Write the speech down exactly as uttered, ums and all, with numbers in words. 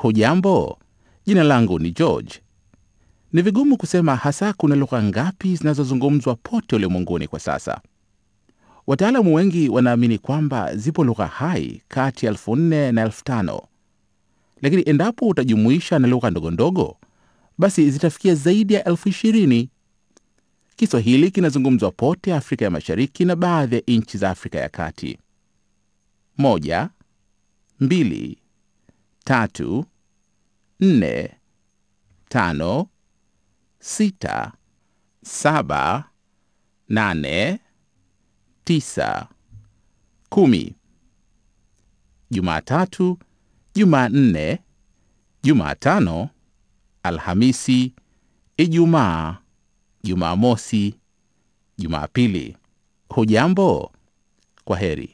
Hujambo, jina langu ni George. Ni vigumu kusema hasa kuna lugha ngapi zinazozungumzwa pote ulimwenguni kwa sasa. Wataalamu wengi wanaamini kwamba zipo lugha hai kati ya elfu nne na elfu tano. Lakini endapo utajumuisha na lugha ndogo ndogo, basi zitafikia zaidi ya elfu ishirini. Kiswahili kinazungumzwa pote Afrika ya Mashariki na baadhi ya nchi za Afrika ya Kati. Moja, mbili, tatu, nne, tano, sita, saba, nane, tisa, kumi. Jumatatu, Jumanne, Jumatano, Alhamisi, Ijumaa, Jumamosi, Jumapili. Hujambo? Kwaheri.